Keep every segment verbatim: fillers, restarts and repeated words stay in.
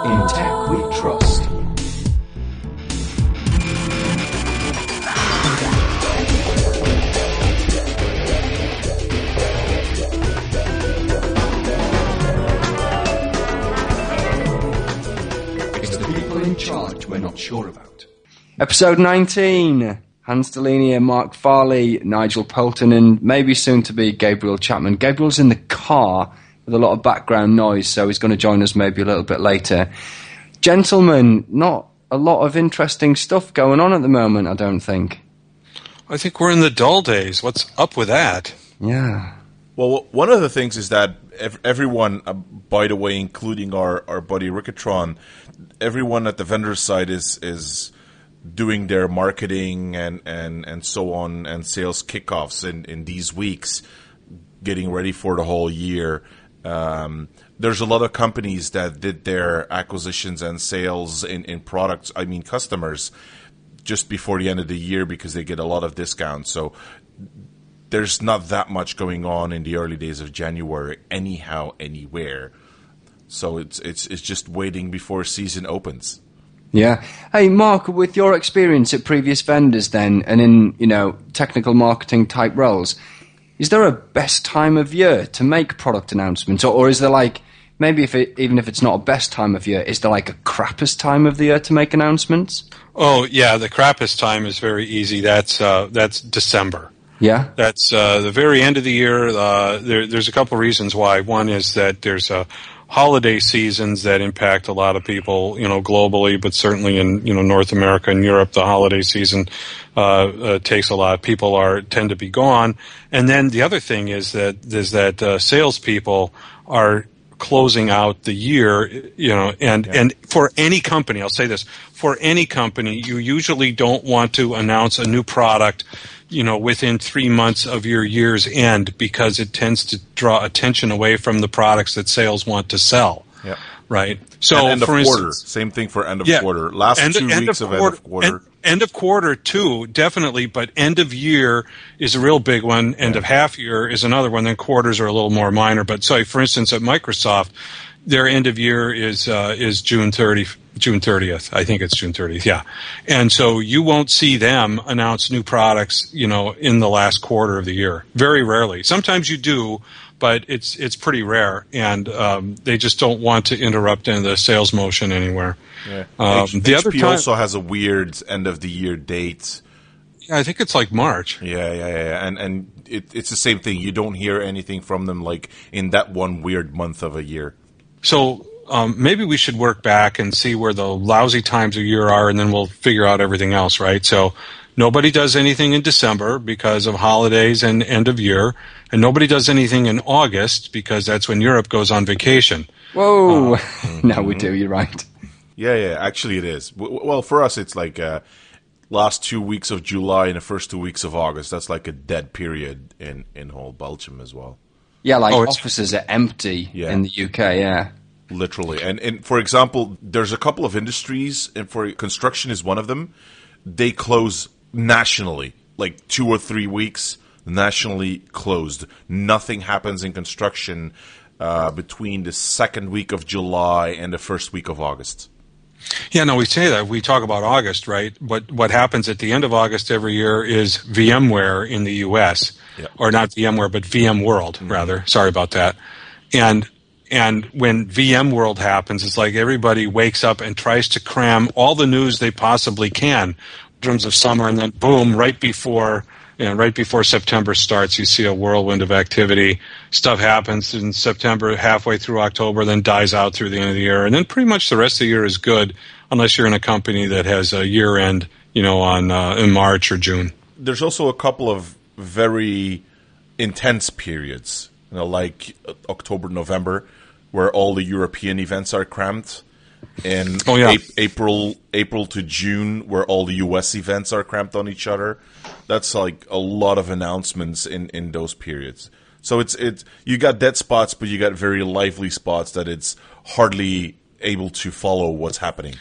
In tech we trust. It's the people in charge we're not sure about. Episode nineteen. Hans Delaney, Mark Farley, Nigel Poulton, and maybe soon to be Gabriel Chapman. Gabriel's in the car with a lot of background noise, so he's going to join us maybe a little bit later. Gentlemen, not a lot of interesting stuff going on at the moment, I don't think. I think we're in the dull days. What's up with that? Yeah. Well, one of the things is that everyone, uh, by the way, including our, our buddy Ricketron, everyone at the vendor side is is doing their marketing and, and, and so on and sales kickoffs in, in these weeks, getting ready for the whole year. Um, there's a lot of companies that did their acquisitions and sales in, in products, I mean customers, just before the end of the year because they get a lot of discounts. So there's not that much going on in the early days of January anyhow, anywhere. So it's it's it's just waiting before season opens. Yeah. Hey, Mark, with your experience at previous vendors then, and in, you know, technical marketing type roles, is there a best time of year to make product announcements? Or, or is there like, maybe if it, even if it's not a best time of year, is there like a crappest time of the year to make announcements? Oh, yeah, the crappest time is very easy. That's uh, that's December. Yeah? That's uh, the very end of the year. Uh, there, there's a couple reasons why. One is that there's a holiday seasons that impact a lot of people, you know, globally, but certainly in, you know, North America and Europe, the holiday season uh, uh, takes a lot. People are tend to be gone, and then the other thing is that is that uh, salespeople are closing out the year, you know, and yeah. and for any company, I'll say this: for any company, you usually don't want to announce a new product, you know, within three months of your year's end, because it tends to draw attention away from the products that sales want to sell. Yeah. Right. So, and end for of instance, quarter. Same thing for end of yeah, quarter. Last end, two end weeks of, of, quarter, end of quarter. End, end of quarter, too, definitely, but end of year is a real big one. End yeah. of half year is another one. Then quarters are a little more minor. But, sorry, for instance, at Microsoft, their end of year is uh, is June thirtieth. June thirtieth. I think it's June thirtieth, yeah. And so you won't see them announce new products, you know, in the last quarter of the year. Very rarely. Sometimes you do, but it's it's pretty rare, and um, they just don't want to interrupt in the sales motion anywhere. Yeah. Um, H- the H P other time, also has a weird end of the year date. yeah, I think it's like March. Yeah, yeah, yeah, and and it, it's the same thing. You don't hear anything from them like in that one weird month of a year. So um, maybe we should work back and see where the lousy times of year are, and then we'll figure out everything else, right? So nobody does anything in December because of holidays and end of year, and nobody does anything in August because that's when Europe goes on vacation. Whoa. Uh, Now we do, you're right. Yeah, yeah, actually it is. W- Well, for us, it's like uh, last two weeks of July and the first two weeks of August. That's like a dead period in, in whole Belgium as well. Yeah, like Oh, it's- offices are empty Yeah. in the U K, yeah. Literally. And, and for example, there's a couple of industries, and for construction is one of them. They close nationally, like two or three weeks nationally closed. Nothing happens in construction uh, between the second week of July and the first week of August. Yeah, no, we say that. We talk about August, right? But what happens at the end of August every year is VMware in the U S, Yeah. or not VMware, but VMworld, mm-hmm. rather. Sorry about that. And and when VMworld happens, it's like everybody wakes up and tries to cram all the news they possibly can in terms of summer, and then boom, right before you know, right before September starts, you see a whirlwind of activity. Stuff happens in September, halfway through October, then dies out through the end of the year, and then pretty much the rest of the year is good, unless you're in a company that has a year end, you know, on uh, in March or June. There's also a couple of very intense periods, you know, like October, November, where all the European events are crammed, and oh, yeah. a- April, April to June, where all the U S events are cramped on each other. That's like a lot of announcements in, in those periods. So it's it's you got dead spots, but you got very lively spots that it's hardly able to follow what's happening.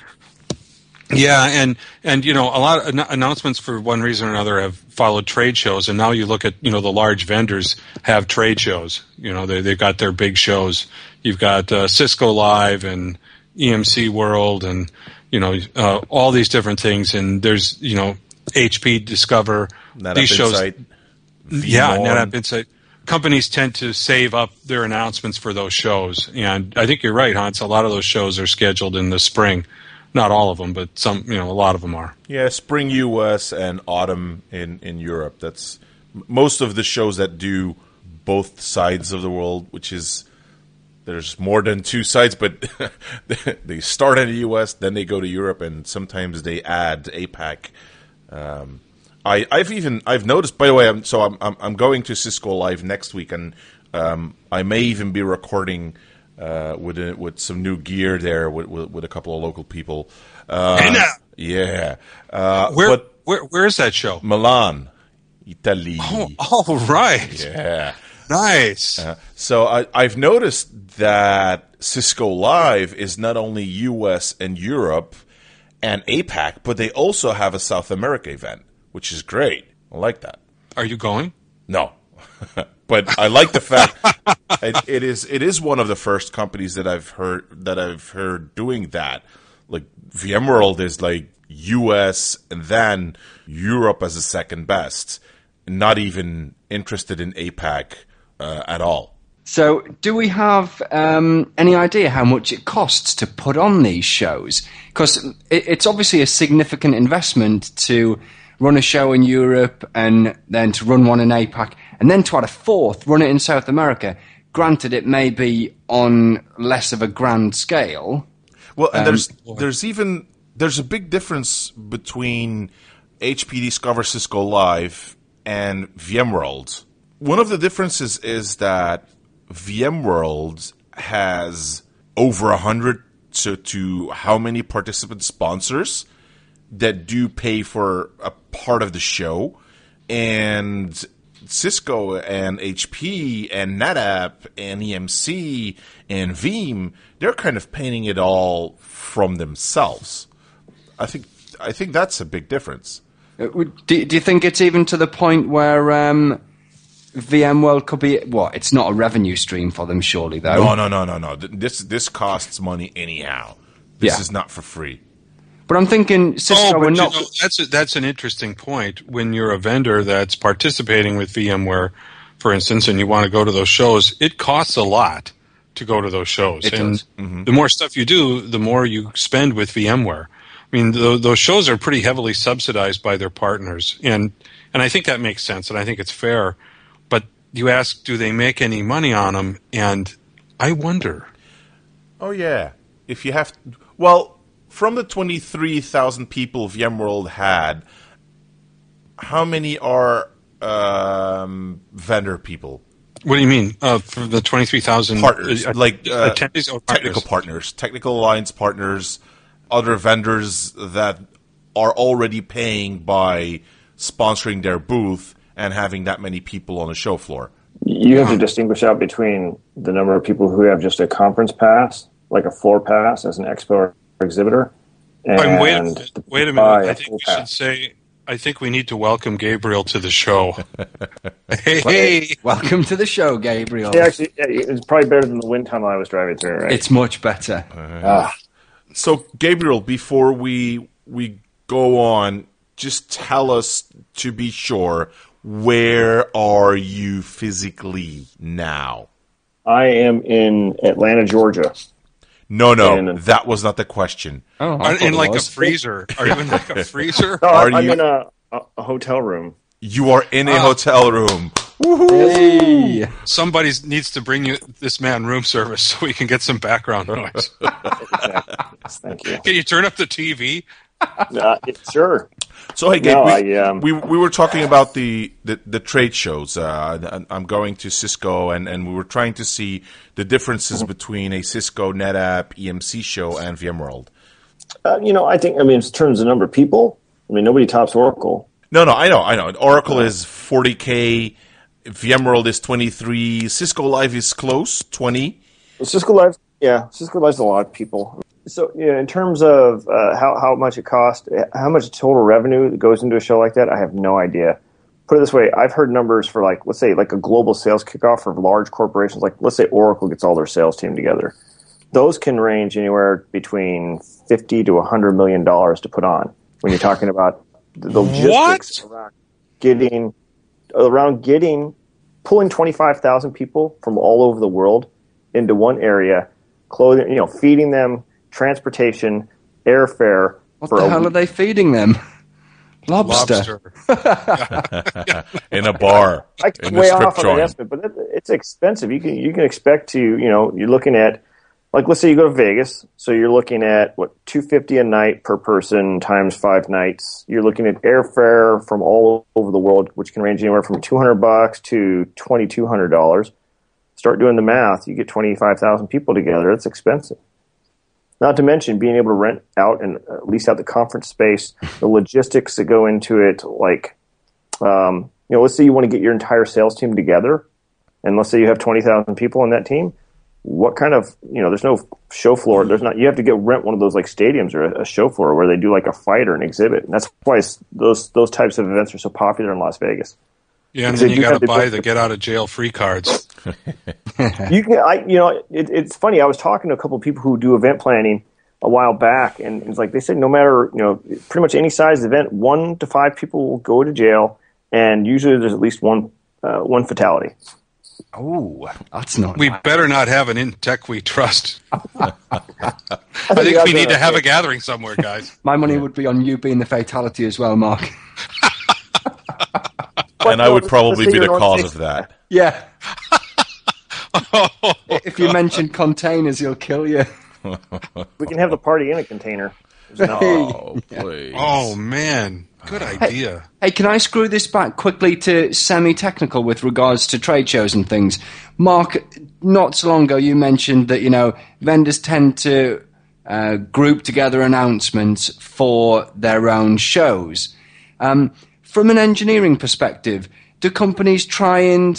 Yeah, and, and you know, a lot of an- announcements for one reason or another have followed trade shows, and now you look at, you know, the large vendors have trade shows. You know, they, they've got their big shows. You've got uh, Cisco Live and, E M C World and, you know, uh, all these different things. And there's, you know, H P, Discover, NetApp these shows. Insight, Yeah, V M NetApp Insight. Companies tend to save up their announcements for those shows. And I think you're right, Hans. A lot of those shows are scheduled in the spring. Not all of them, but some, you know, a lot of them are. Yeah, spring U S and autumn in, in Europe. That's most of the shows that do both sides of the world, which is there's more than two sides, but they start in the U S, then they go to Europe, and sometimes they add APAC. Um, I, I've even I've noticed. By the way, I'm, so I'm, I'm I'm going to Cisco Live next week, and um, I may even be recording uh, with a, with some new gear there with, with, with a couple of local people. Uh, Hey, now. yeah, uh, Where, but where, where is that show? Milan, Italy. Oh, all right. Yeah. Nice. Uh, so I, I've noticed that Cisco Live is not only U S and Europe and APAC, but they also have a South America event, which is great. I like that. Are you going? No, but I like the fact it, it is it is one of the first companies that I've heard that I've heard doing that. Like VMworld is like U S and then Europe as a second best, not even interested in APAC uh, at all. So, do we have um, any idea how much it costs to put on these shows? Because it, it's obviously a significant investment to run a show in Europe and then to run one in APAC and then to add a fourth, run it in South America. Granted, it may be on less of a grand scale. Well, and Um, there's there's even there's a big difference between H P Discover Cisco Live and VMworld. One of the differences is that VMworld has over a hundred to, to how many participant sponsors that do pay for a part of the show, and Cisco and H P and NetApp and E M C and Veeam, they're kind of painting it all from themselves. I think I think that's a big difference. Uh, would- Do, do you think it's even to the point where um, VMworld could be, what, it's not a revenue stream for them surely, though? No, no, no, no, no. Th- This this costs money anyhow. This Yeah. is not for free. But I'm thinking Cisco Oh, but are you not... know, that's a, that's an interesting point. When you're a vendor that's participating with VMware, for instance, and you want to go to those shows, it costs a lot to go to those shows. It and does. The more stuff you do, the more you spend with VMware. I mean, th- those shows are pretty heavily subsidized by their partners, and and I think that makes sense, and I think it's fair. But you ask, do they make any money on them? And I wonder. Oh yeah. If you have, well, from the twenty-three thousand people VMworld had, how many are um, vendor people? What do you mean? Uh, for the twenty-three thousand Partners, uh, like uh, attendees or technical partners? partners, technical alliance partners, other vendors that are already paying by sponsoring their booth and having that many people on the show floor. You have to distinguish out between the number of people who have just a conference pass, like a floor pass as an expo or exhibitor, and Wait, wait a minute. Wait a buy minute. I a think full we should pass. say. I think we need to welcome Gabriel to the show. hey, hey. Welcome to the show, Gabriel. Yeah, actually, yeah, it's probably better than the wind tunnel I was driving through, right? It's much better. Ah. So, Gabriel, before we we go on, just tell us, to be sure, where are you physically now? I am in Atlanta, Georgia. No, no, And- that was not the question. Oh, I Are, thought in it like was. a freezer. Are you in like a freezer? No, Are I, I'm you- in a, a, a hotel room. You are in a hotel room. Hey. Somebody needs to bring you this man room service so we can get some background noise. Exactly. Yes, thank you. Can you turn up the T V? Uh, it- sure. So, hey, Gabe, No, we, I, um, we we were talking about the, the, the trade shows. Uh, I'm going to Cisco, and, and we were trying to see the differences between a Cisco, NetApp, E M C show, and VMworld. Uh, you know, I think, I mean, in terms of number of people, I mean, nobody tops Oracle. No, no, I know, I know. Oracle is forty K, VMworld is twenty-three, Cisco Live is close, twenty. Cisco Live, yeah, Cisco Live's a lot of people. So, you know, in terms of uh, how, how much it costs, how much total revenue that goes into a show like that, I have no idea. Put it this way, I've heard numbers for, like, let's say, like a global sales kickoff for large corporations. Like, let's say Oracle gets all their sales team together. those can range anywhere between fifty to a hundred million dollars to put on. When you're talking about the logistics What? around getting around getting pulling twenty-five thousand people from all over the world into one area, clothing, you know, feeding them, transportation, airfare. What for the a hell week. are they feeding them? Lobster. Lobster. in a bar, I in can the way strip off on an joint. estimate, but it, it's expensive. You can you can expect to, you know, you're looking at, like, let's say you go to Vegas, so you're looking at what two hundred fifty dollars a night per person times five nights. You're looking at airfare from all over the world, which can range anywhere from two hundred bucks to twenty-two hundred dollars. Start doing the math, you get twenty-five thousand people together. It's expensive. Not to mention being able to rent out and at least out the conference space, the logistics that go into it. Like, um, you know, let's say you want to get your entire sales team together, and let's say you have twenty thousand people on that team. What kind of, you know, there's no show floor. There's not. You have to get rent one of those like stadiums or a, a show floor where they do like a fight or an exhibit. And that's why it's, those those types of events are so popular in Las Vegas. Yeah, and Because then they you do got have to the buy best- the get out of jail free cards. You can, I, you know, it, it's funny. I was talking to a couple of people who do event planning a while back, and it's like they said, no matter, you know, pretty much any size event, one to five people will go to jail, and usually there's at least one uh, one fatality. Oh, that's not. We nice. better not have an in tech we trust. I I think you guys we need are to have a okay. gathering somewhere, guys. My money would be on you being the fatality as well, Mark. And I no, would let's- probably let's be say the you're cause on- of that. Yeah. If you mention containers, he'll kill you. We can have the party in a container. Oh, please. Oh man, good idea. Hey, can I screw this back quickly to semi-technical with regards to trade shows and things? Mark, not so long ago you mentioned that, you know, vendors tend to uh, group together announcements for their own shows. Um, from an engineering perspective, do companies try and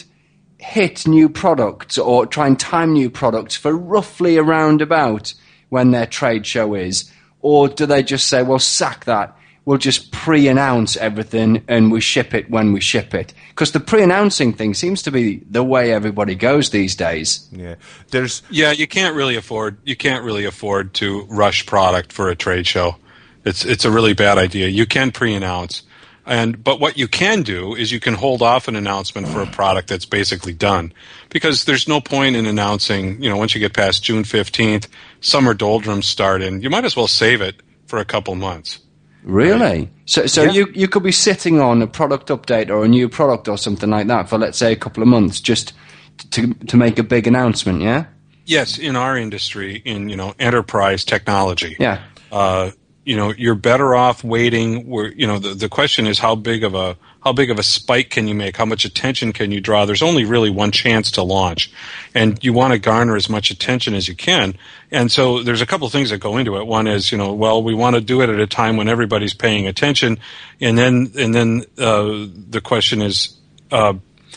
hit new products or try and time new products for roughly around about when their trade show is? Or do they just say, well, sack that, we'll just pre-announce everything and we ship it when we ship it? Because the pre-announcing thing seems to be the way everybody goes these days. Yeah, there's Yeah, you can't really afford you can't really afford to rush product for a trade show. It's it's a really bad idea. You can pre-announce. And but what you can do is you can hold off an announcement for a product that's basically done, because there's no point in announcing. You know, once you get past June fifteenth, summer doldrums start, and you might as well save it for a couple months. Really? So, so Yeah. you you could be sitting on a product update or a new product or something like that for, let's say, a couple of months just to to make a big announcement. Yeah. Yes, in our industry, in you know enterprise technology, Yeah. uh, you know you're better off waiting. Where you know the the question is how big of a how big of a spike can you make? How much attention can you draw? There's only really one chance to launch, and you want to garner as much attention as you can. And so there's a couple of things that go into it. One is you know well we want to do it at a time when everybody's paying attention, and then and then uh, the question is uh,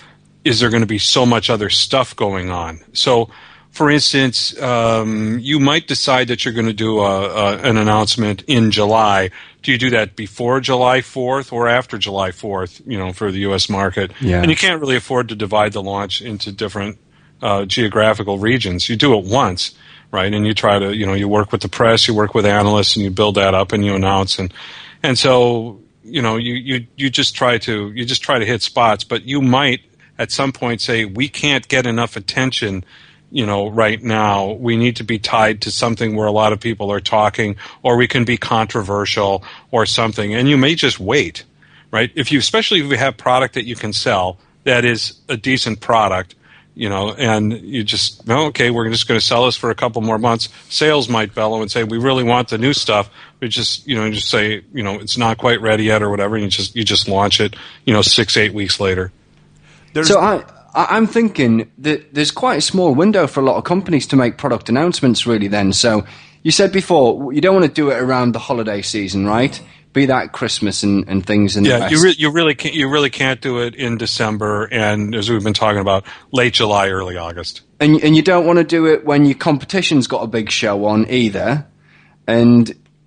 is there going to be so much other stuff going on? So. For instance, um, you might decide that you're going to do a, a, an announcement in July. Do you do that before July fourth or after July fourth, you know, for the U S market? Yeah. And you can't really afford to divide the launch into different uh, geographical regions. You do it once, right? And you try to, you know, you work with the press, you work with analysts, and you build that up and you announce. And, and so, you know, you, you, you just try to, you just try to hit spots, but you might at some point say, we can't get enough attention you know, right now. We need to be tied to something where a lot of people are talking, or we can be controversial or something. And you may just wait, right? If you, especially if you have product that you can sell that is a decent product, you know, and you just, well, okay, we're just going to sell this for a couple more months. Sales might bellow and say, we really want the new stuff. We just, you know, just say, you know, it's not quite ready yet or whatever. And you just, you just launch it, you know, six, eight weeks later. there's So I, I- I'm thinking that there's quite a small window for a lot of companies to make product announcements, really, then. So you said before, you don't want to do it around the holiday season, right? Be that Christmas and, and things in the Yeah, West. you, re- you really can't. You really can't do it in December, and as we've been talking about, late July, early August. And, and you don't want to do it when your competition's got a big show on either. And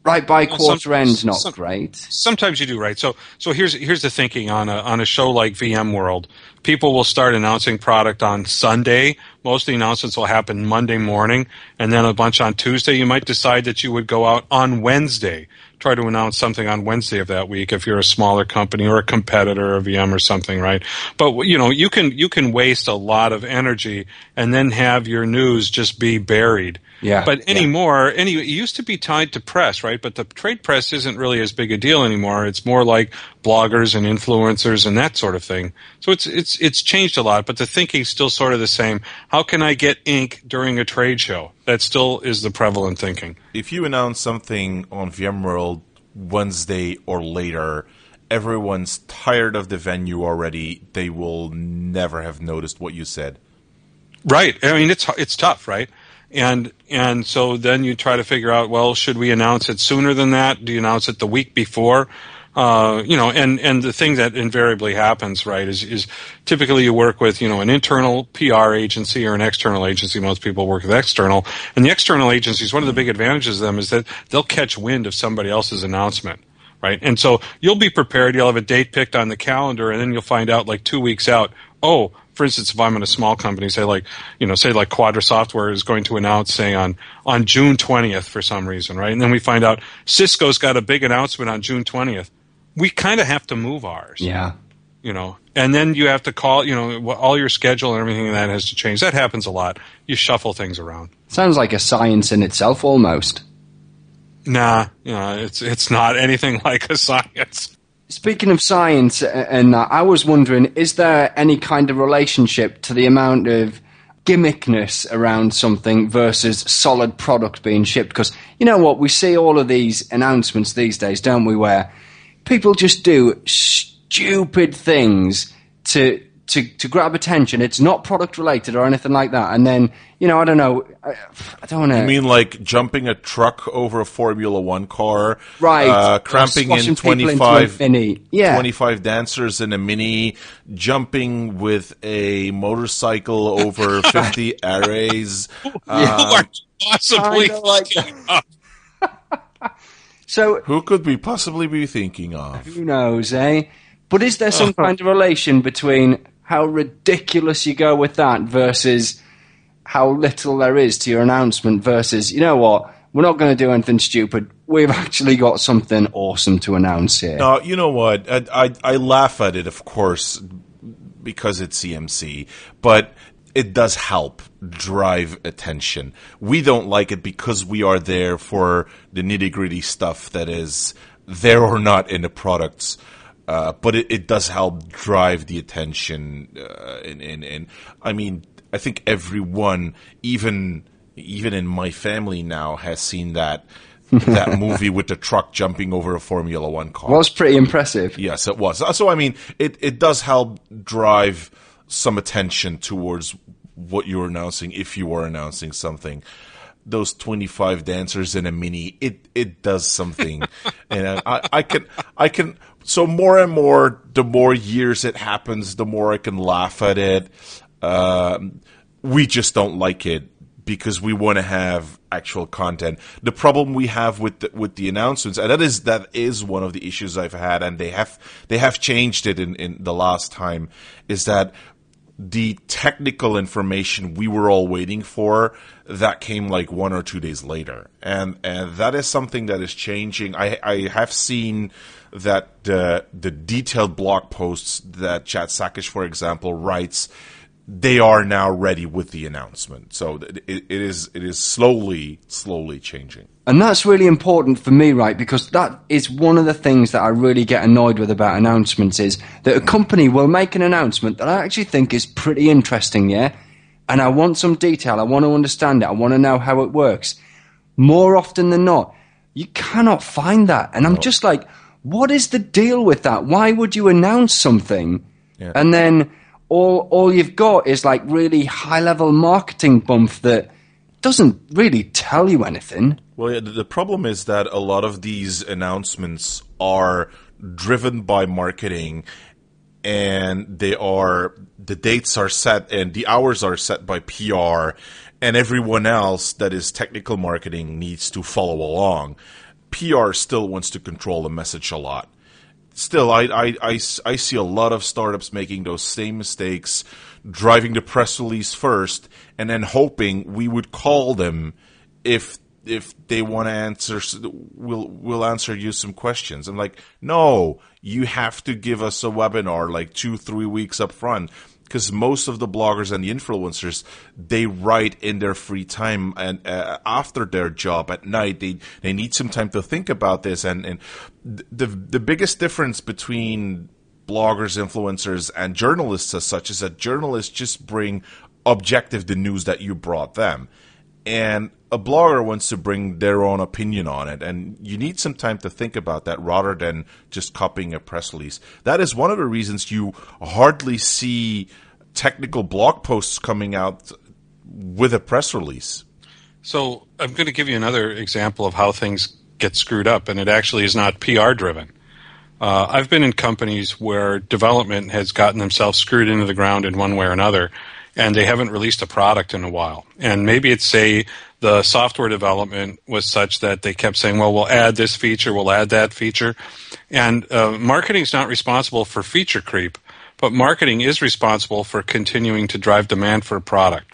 right by Well, quarter some- end's not some- great. Sometimes you do, right? So, so here's here's the thinking on a on a show like VMworld. People will start announcing product on Sunday. Most of the announcements will happen Monday morning, and then a bunch on Tuesday. You might decide that you would go out on Wednesday, try to announce something on Wednesday of that week if you're a smaller company or a competitor of V M or something, right? But you know, you can you can waste a lot of energy and then have your news just be buried. Yeah, But yeah. anymore, any it used to be tied to press, right? But the trade press isn't really as big a deal anymore. It's more like bloggers and influencers and that sort of thing. So it's it's it's changed a lot, but the thinking's still sort of the same. How can I get ink during a trade show? That still is the prevalent thinking. If you announce something on VMworld Wednesday or later, everyone's tired of the venue already. They will never have noticed what you said. Right. I mean, it's it's tough, right? And and so then you try to figure out, well, should we announce it sooner than that? Do you announce it the week before? Uh, you know, and, and the thing that invariably happens, right, is, is typically you work with, you know, an internal P R agency or an external agency. Most people work with external. And the external agencies, one of the big advantages of them is that they'll catch wind of somebody else's announcement, right? And so you'll be prepared. You'll have a date picked on the calendar, and then you'll find out like two weeks out, oh, for instance, if I'm in a small company, say like, you know, say like Quadra Software is going to announce, say on, on June twentieth for some reason, right? And then we find out Cisco's got a big announcement on June twentieth. We kind of have to move ours. Yeah. You know, and then you have to call, you know, all your schedule and everything like that has to change. That happens a lot. You shuffle things around. Sounds like a science in itself, almost. Nah, you know, it's, it's not anything like a science. Speaking of science, uh, and uh, I was wondering, is there any kind of relationship to the amount of gimmickness around something versus solid product being shipped? Because, you know what, we see all of these announcements these days, don't we, where people just do stupid things to to to grab attention. It's not product related or anything like that. And then, you know, I don't know. I, I don't want to. You mean like jumping a truck over a Formula One car? Right. Uh, cramping Squashing in people into a twenty-five, Mini. Yeah. twenty-five dancers in a Mini, jumping with a motorcycle over fifty arrays. You are possibly Kinda like thinking of- So Who could we possibly be thinking of? who knows, eh? But is there some kind of relation between how ridiculous you go with that versus how little there is to your announcement versus, you know what, we're not going to do anything stupid. We've actually got something awesome to announce here. No, you know what? I, I, I laugh at it, of course, because it's C M C, but it does help drive attention. We don't like it because we are there for the nitty-gritty stuff that is there or not in the products. Uh, but it, it does help drive the attention. Uh, in, in, in, I mean, I think everyone, even even in my family now, has seen that that movie with the truck jumping over a Formula One car. Was pretty impressive. Yes, it was. So, I mean, it, it does help drive some attention towards what you're announcing if you are announcing something. Those twenty-five dancers in a Mini, it, it does something. And I, I can, I can, so more and more, the more years it happens, the more I can laugh at it. Um, we just don't like it because we want to have actual content. The problem we have with the, with the announcements, and that is that is one of the issues I've had, and they have they have changed it in, in the last time, is that the technical information we were all waiting for, that came like one or two days later, and and that is something that is changing. I I have seen that the the detailed blog posts that Chad Sakash, for example, writes, they are now ready with the announcement. So it, it is it is slowly, slowly changing. And that's really important for me, right? Because that is one of the things that I really get annoyed with about announcements is that a company will make an announcement that I actually think is pretty interesting, yeah? And I want some detail. I want to understand it. I want to know how it works. More often than not, you cannot find that. And I'm just like, what is the deal with that? Why would you announce something Yeah. and then all all you've got is like really high-level marketing bump that doesn't really tell you anything? Well, yeah, the the problem is that a lot of these announcements are driven by marketing, and they are the dates are set and the hours are set by P R, and everyone else that is technical marketing needs to follow along. P R still wants to control the message a lot. Still, I, I, I, I see a lot of startups making those same mistakes, driving the press release first, and then hoping we would call them if if they want to answer, we'll, we'll answer you some questions. I'm like, no, you have to give us a webinar like two, three weeks up front. Because most of the bloggers and the influencers, they write in their free time and uh, after their job at night. They they need some time to think about this. And, and the the biggest difference between bloggers, influencers, and journalists as such is that journalists just bring objective the news that you brought them. And a blogger wants to bring their own opinion on it, and you need some time to think about that rather than just copying a press release. That is one of the reasons you hardly see technical blog posts coming out with a press release. So I'm going to give you another example of how things get screwed up, and it actually is not P R driven. Uh, I've been in companies where development has gotten themselves screwed into the ground in one way or another, and they haven't released a product in a while. And maybe it's, say, the software development was such that they kept saying, well, we'll add this feature, we'll add that feature. And uh, marketing is not responsible for feature creep, but marketing is responsible for continuing to drive demand for a product.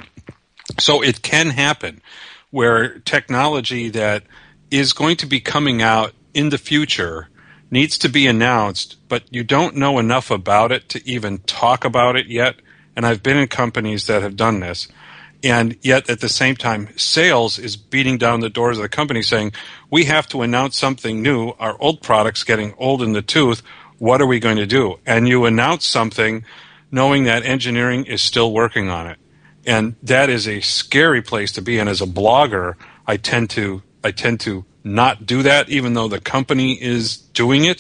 So it can happen where technology that is going to be coming out in the future needs to be announced, but you don't know enough about it to even talk about it yet. And I've been in companies that have done this. And yet, at the same time, sales is beating down the doors of the company saying, we have to announce something new. Our old product's getting old in the tooth. What are we going to do? And you announce something knowing that engineering is still working on it. And that is a scary place to be. And as a blogger, I tend to I tend to not do that, even though the company is doing it.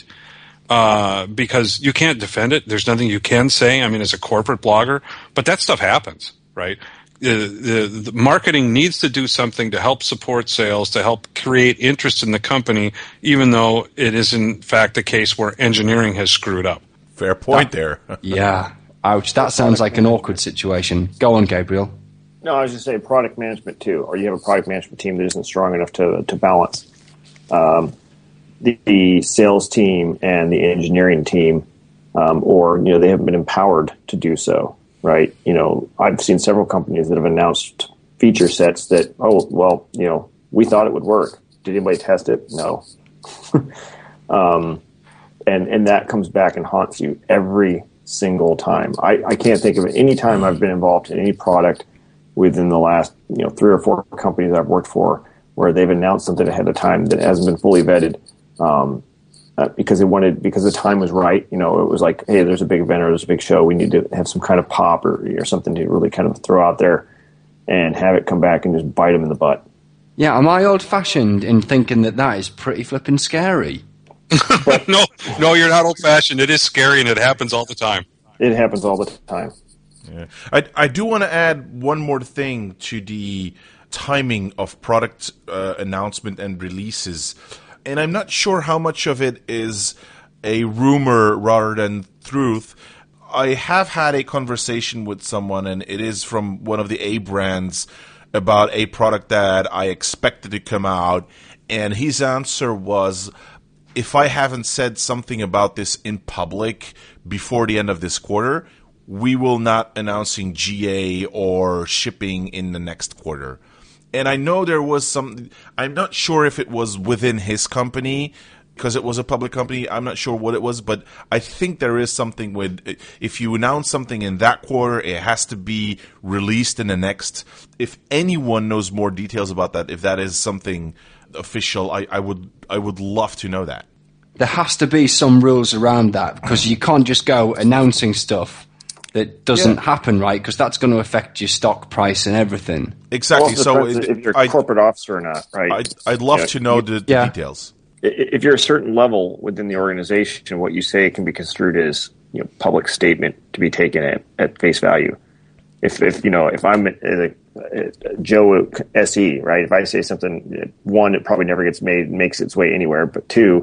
Uh, because you can't defend it. There's nothing you can say, I mean, as a corporate blogger. But that stuff happens, right? The, the, the marketing needs to do something to help support sales, to help create interest in the company, even though it is, in fact, the case where engineering has screwed up. Fair point that, there. Yeah. Ouch. That sounds like an awkward situation. Go on, Gabriel. No, I was just saying product management, too. Or you have a product management team that isn't strong enough to, to balance Um The, the sales team and the engineering team, um, or, you know, they haven't been empowered to do so, right? You know, I've seen several companies that have announced feature sets that, oh, well, you know, we thought it would work. Did anybody test it? No. um, and, and that comes back and haunts you every single time. I, I can't think of any time I've been involved in any product within the last, you know, three or four companies I've worked for where they've announced something ahead of time that hasn't been fully vetted. Um, uh, because it wanted, because the time was right. You know, it was like, hey, there's a big event or there's a big show. We need to have some kind of pop or, or something to really kind of throw out there and have it come back and just bite them in the butt. Yeah, am I old-fashioned in thinking that that is pretty flipping scary? no, no, you're not old-fashioned. It is scary and it happens all the time. It happens all the time. Yeah. I, I do want to add one more thing to the timing of product uh, announcement and releases. And I'm not sure how much of it is a rumor rather than truth. I have had a conversation with someone, and it is from one of the A brands, about a product that I expected to come out. And his answer was, if I haven't said something about this in public before the end of this quarter, we will not announcing G A or shipping in the next quarter. And I know there was some, I'm not sure if it was within his company, because it was a public company. I'm not sure what it was, but I think there is something with, if you announce something in that quarter, it has to be released in the next. If anyone knows more details about that, if that is something official, I, I would I would love to know that. There has to be some rules around that, because you can't just go announcing stuff that doesn't yeah. happen, right? Because that's going to affect your stock price and everything. Exactly. Well, so it, if you're a I, corporate officer or not, right? I'd, I'd love yeah. to know the, the yeah. details. If you're a certain level within the organization, what you say can be construed as, you know, public statement to be taken at, at face value. If, if you know, if I'm a, a, a Joe S E, right? If I say something, one, it probably never gets made, makes its way anywhere. But two,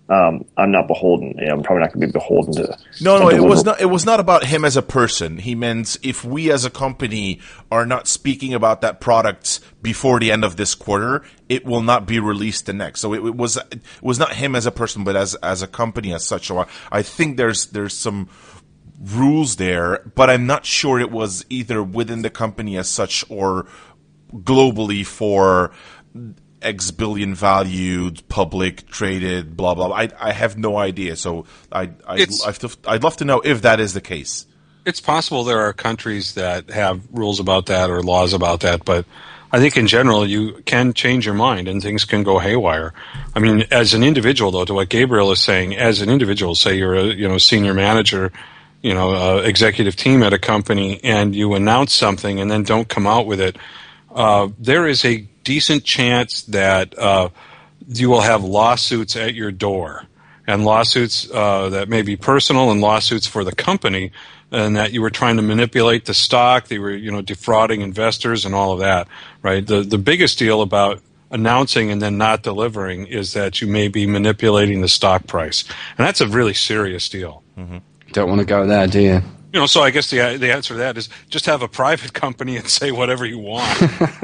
Um, I'm not beholden. You know, I'm probably not going to be beholden to. No, no, to it was deliver. not. It was not about him as a person. He meant if we as a company are not speaking about that product before the end of this quarter, it will not be released the next. So it, it was it was not him as a person, but as as a company as such. So I, I think there's there's some rules there, but I'm not sure it was either within the company as such or globally for X billion valued, public traded, blah blah. blah. I I have no idea. So I I I'd, I'd love to know if that is the case. It's possible there are countries that have rules about that or laws about that, but I think in general you can change your mind and things can go haywire. I mean, as an individual, though, to what Gabriel is saying, as an individual, say you're a you know senior manager, you know, uh, executive team at a company, and you announce something and then don't come out with it, uh, there is a decent chance that uh, you will have lawsuits at your door, and lawsuits uh, that may be personal, and lawsuits for the company, and that you were trying to manipulate the stock, that you were, you know, defrauding investors, and all of that. Right. The the biggest deal about announcing and then not delivering is that you may be manipulating the stock price, and that's a really serious deal. Mm-hmm. Don't want to go there, do you? You know, so I guess the the answer to that is just have a private company and say whatever you want.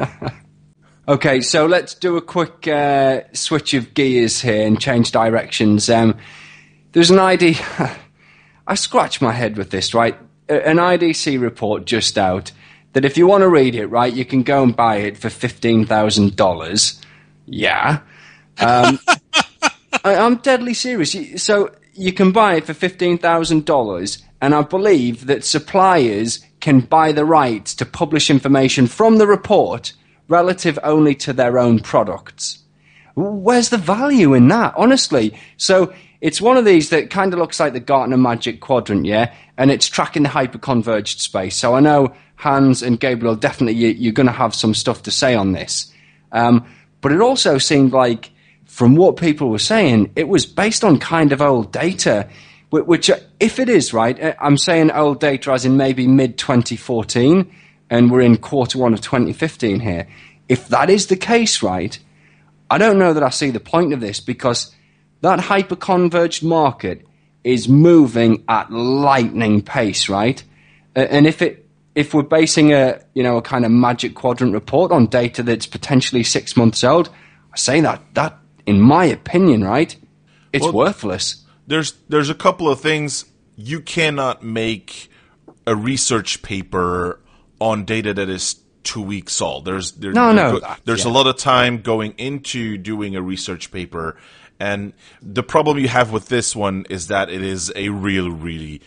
Okay, so let's do a quick uh, switch of gears here and change directions. Um, there's an I D... I scratch my head with this, right? An I D C report just out that if you want to read it, right, you can go and buy it for fifteen thousand dollars. Yeah. Um, I, I'm deadly serious. So you can buy it for fifteen thousand dollars, and I believe that suppliers can buy the rights to publish information from the report relative only to their own products. Where's the value in that, honestly? So it's one of these that kind of looks like the Gartner Magic Quadrant, yeah? And it's tracking the hyperconverged space. So I know Hans and Gabriel, definitely you, you're going to have some stuff to say on this. Um, but it also seemed like, from what people were saying, it was based on kind of old data, which, if it is right, I'm saying old data as in maybe mid twenty fourteen, and we're in quarter one of twenty fifteen here. If that is the case, right, I don't know that I see the point of this, because that hyper-converged market is moving at lightning pace, right? And if it if we're basing a you know a kind of magic quadrant report on data that's potentially six months old, I say that that in my opinion, right, it's well, worthless. There's there's a couple of things. You cannot make a research paper on data that is two weeks old. There's there, no, there, no, that, there's yeah. a lot of time going into doing a research paper, and the problem you have with this one is that it is a real, really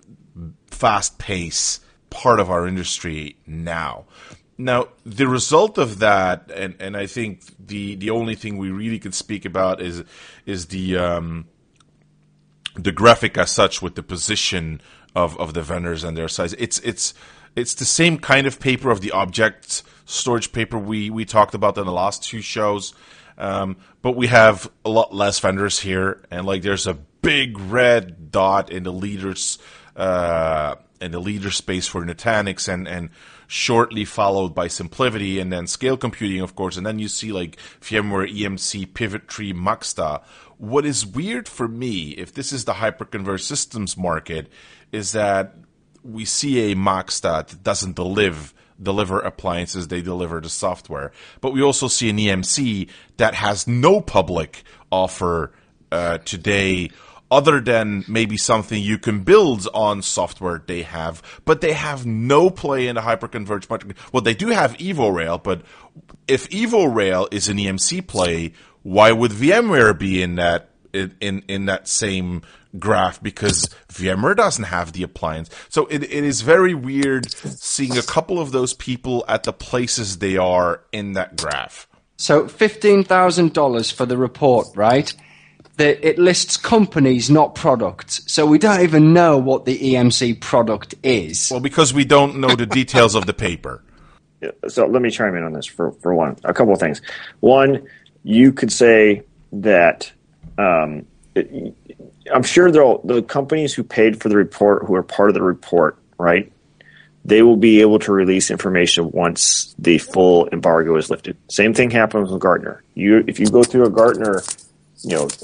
fast-paced part of our industry now. Now, the result of that, and, and I think the, the only thing we really can speak about is is the um, the graphic as such, with the position of, of the vendors and their size. It's it's It's the same kind of paper of the object storage paper we, we talked about in the last two shows, um, but we have a lot less vendors here, and like there's a big red dot in the leaders uh, in the leader space for Nutanix, and and shortly followed by SimpliVity, and then Scale Computing, of course, and then you see like VMware, E M C, Pivot Tree, Maxta. What is weird for me, if this is the hyperconverged systems market, is that we see a Maxta that doesn't deliver deliver appliances, they deliver the software. But we also see an E M C that has no public offer uh, today, other than maybe something you can build on software they have, but they have no play in the hyperconverged market. Well, they do have EvoRail, but if EvoRail is an E M C play, why would VMware be in that in in, in that same graph? Because VMware doesn't have the appliance. So it, it is very weird seeing a couple of those people at the places they are in that graph. So fifteen thousand dollars for the report, right? The, it lists companies, not products. So we don't even know what the E M C product is. Well, because we don't know the details of the paper. So let me chime in on this for, for one. A couple of things. One, you could say that um, it, I'm sure the companies who paid for the report, who are part of the report, right, they will be able to release information once the full embargo is lifted. Same thing happens with Gartner. You, if you go through a Gartner, you know,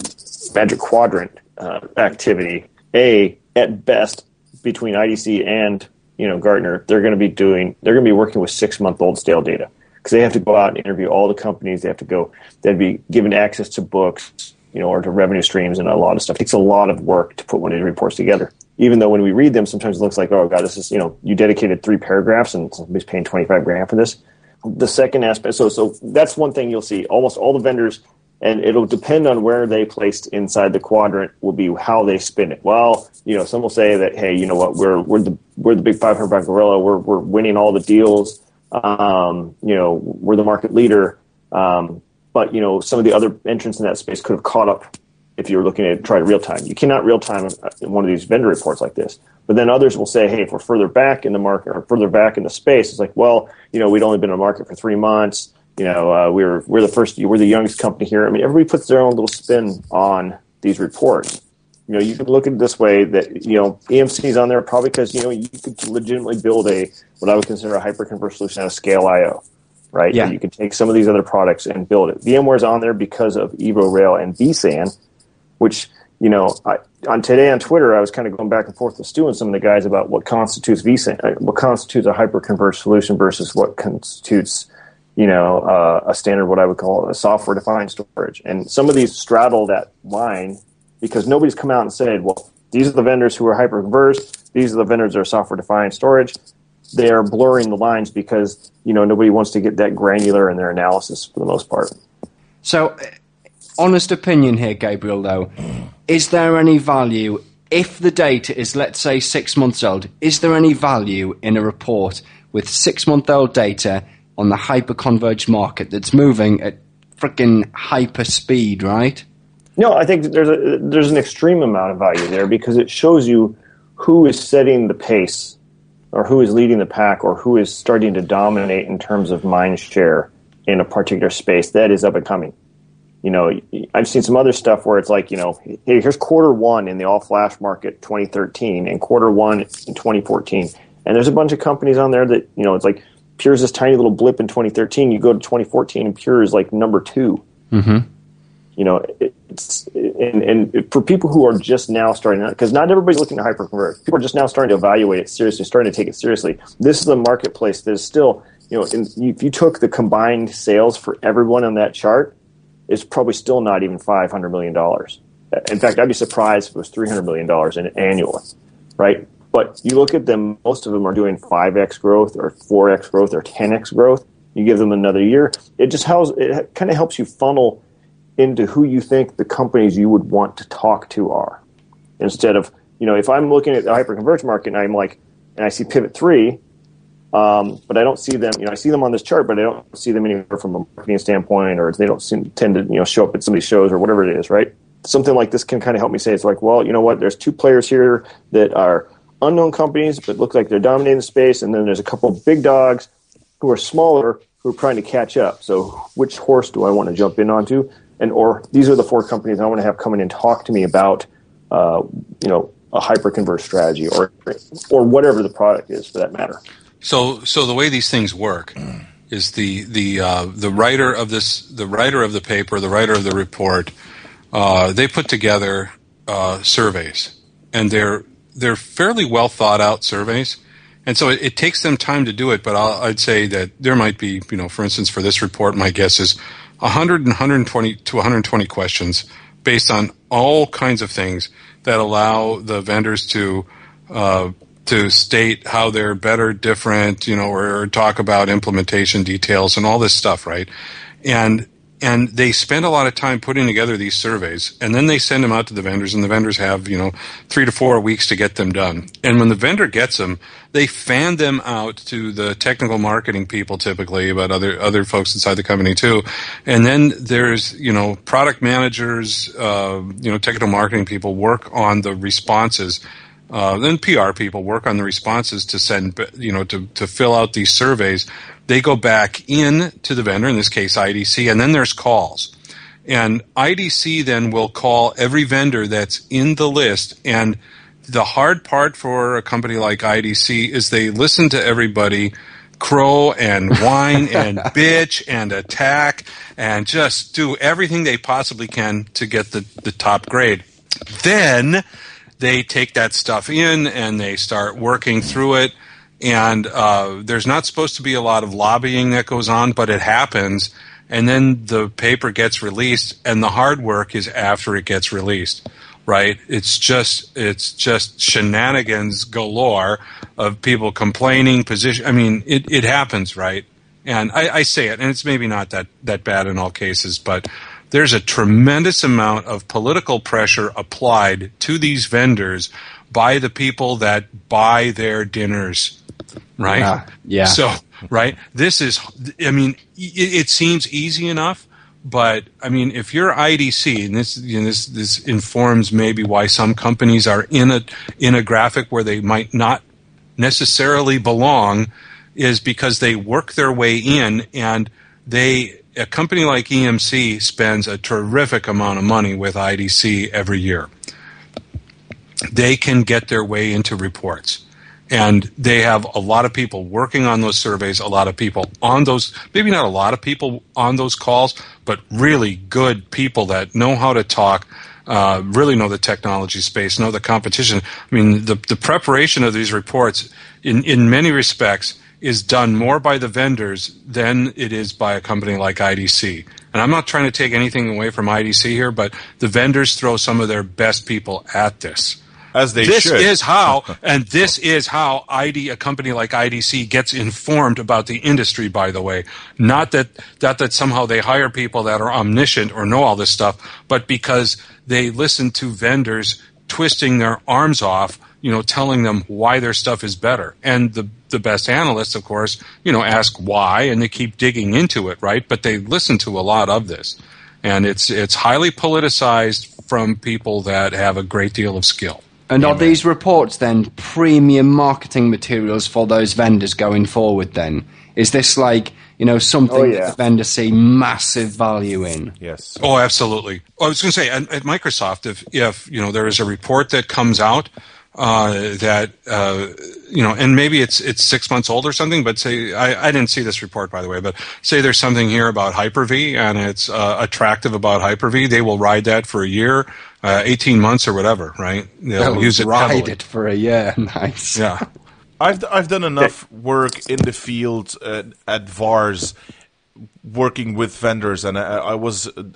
Magic Quadrant uh, activity, A, at best, between I D C and, you know, Gartner, they're going to be doing, they're going to be working with six-month-old stale data because they have to go out and interview all the companies. They have to go, they'd be given access to books, you know, or to revenue streams and a lot of stuff. It takes a lot of work to put one of these reports together. Even though when we read them, sometimes it looks like, oh, God, this is, you know, you dedicated three paragraphs and somebody's paying twenty-five grand for this. The second aspect, so so that's one thing you'll see. Almost all the vendors, and it'll depend on where they placed inside the quadrant, will be how they spin it. Well, you know, some will say that, hey, you know what, we're we're the we're the big five hundred pound gorilla. We're we're winning all the deals. Um, you know, we're the market leader. Um, but you know, some of the other entrants in that space could have caught up if you were looking at try to real time. You cannot real time in one of these vendor reports like this. But then others will say, hey, if we're further back in the market or further back in the space, it's like, well, you know, we'd only been in the market for three months. You know, uh, we're we're the first, we're the youngest company here. I mean, everybody puts their own little spin on these reports. You know, you can look at it this way that, you know, E M C is on there probably because, you know, you could legitimately build a, what I would consider a hyperconverged solution out of Scale I O, right? Yeah. And you can take some of these other products and build it. VMware's on there because of EvoRail and vSAN, which, you know, I, on today on Twitter, I was kind of going back and forth with Stu and some of the guys about what constitutes vSAN, what constitutes a hyperconverged solution versus what constitutes, you know, uh, a standard, what I would call a software-defined storage. And some of these straddle that line because nobody's come out and said, well, these are the vendors who are hyperconverged, these are the vendors that are software-defined storage. They are blurring the lines because, you know, nobody wants to get that granular in their analysis for the most part. So, honest opinion here, Gabriel, though. Is there any value, if the data is, let's say, six months old, is there any value in a report with six-month-old data on the hyper-converged market that's moving at freaking hyper speed, right? No, I think there's a, there's an extreme amount of value there because it shows you who is setting the pace or who is leading the pack or who is starting to dominate in terms of mind share in a particular space that is up and coming. You know, I've seen some other stuff where it's like, you know, hey, here's quarter one in the all-flash market twenty thirteen and quarter one in twenty fourteen. And there's a bunch of companies on there that, you know, it's like Pure is this tiny little blip in twenty thirteen. You go to twenty fourteen and Pure is like number two. Mm-hmm. You know, it's and, and for people who are just now starting out, because not everybody's looking to hyperconverge. People are just now starting to evaluate it seriously, starting to take it seriously. This is a marketplace that is still, you know, in, if you took the combined sales for everyone on that chart, it's probably still not even five hundred million dollars. In fact, I'd be surprised if it was three hundred million dollars in annually, right? But you look at them, most of them are doing five X growth or four X growth or ten X growth. You give them another year. It just helps, it kind of helps you funnel into who you think the companies you would want to talk to are. Instead of, you know, if I'm looking at the hyperconverged market and I'm like, and I see Pivot three, um, but I don't see them, you know, I see them on this chart, but I don't see them anywhere from a marketing standpoint, or they don't seem, tend to, you know, show up at some of these shows or whatever it is, right? Something like this can kind of help me say, it's like, well, you know what, there's two players here that are unknown companies, but look like they're dominating the space, and then there's a couple of big dogs who are smaller who are trying to catch up. So which horse do I want to jump in onto? And or these are the four companies I want to have come in and talk to me about, uh, you know, a hyperconverged strategy or or whatever the product is for that matter. So, so the way these things work is the the uh, the writer of this, the writer of the paper, the writer of the report, uh, they put together uh, surveys, and they're they're fairly well thought out surveys, and so it, it takes them time to do it. But I'll, I'd say that there might be, you know, for instance, for this report, my guess is one hundred and one hundred twenty to one hundred twenty questions based on all kinds of things that allow the vendors to uh, to state how they're better, different, you know, or talk about implementation details and all this stuff, right? And and they spend a lot of time putting together these surveys, and then they send them out to the vendors, and the vendors have, you know, three to four weeks to get them done. And when the vendor gets them, they fan them out to the technical marketing people typically, but other other folks inside the company too. And then there's, you know, product managers, uh, you know, technical marketing people work on the responses. Uh, then P R people work on the responses to send, you know, to, to fill out these surveys. They go back in to the vendor, in this case I D C, and then there's calls. And I D C then will call every vendor that's in the list. And the hard part for a company like I D C is they listen to everybody, crow and whine and bitch and attack and just do everything they possibly can to get the, the top grade. Then they take that stuff in and they start working through it. And uh, there's not supposed to be a lot of lobbying that goes on, but it happens. And then the paper gets released, and the hard work is after it gets released. Right? It's just it's just shenanigans galore of people complaining, position. I mean, it, it happens, right? And I, I say it, and it's maybe not that, that bad in all cases, but there's a tremendous amount of political pressure applied to these vendors by the people that buy their dinners, right? Yeah. yeah. So, right? This is, I mean, it, it seems easy enough. But I mean, if you're I D C, and this, you know, this this informs maybe why some companies are in a in a graphic where they might not necessarily belong, is because they work their way in, and they a company like E M C spends a terrific amount of money with I D C every year. They can get their way into reports. And they have a lot of people working on those surveys, a lot of people on those, maybe not a lot of people on those calls, but really good people that know how to talk, uh, really know the technology space, know the competition. I mean, the, the preparation of these reports, in, in many respects, is done more by the vendors than it is by a company like I D C. And I'm not trying to take anything away from I D C here, but the vendors throw some of their best people at this. As they this should. is how, and this is how I D, a company like I D C gets informed about the industry, by the way. Not that, not that somehow they hire people that are omniscient or know all this stuff, but because they listen to vendors twisting their arms off, you know, telling them why their stuff is better. And the, the best analysts, of course, you know, ask why, and they keep digging into it, right? But they listen to a lot of this. And it's, it's highly politicized from people that have a great deal of skill. And are these reports then premium marketing materials for those vendors going forward then? Is this like, you know, something Oh, yeah. that the vendors see massive value in? Yes. Oh, absolutely. I was going to say, at, at Microsoft, if, if, you know, there is a report that comes out uh, that, uh, you know, and maybe it's it's six months old or something, but say, I, I didn't see this report, by the way, but say there's something here about Hyper-V and it's uh, attractive about Hyper-V, they will ride that for a year, uh, eighteen months or whatever, right? They'll, They'll use it ride heavily. it for a year. Nice. Yeah. I've I've done enough work in the field uh, at V A Rs, working with vendors, and I, I was uh,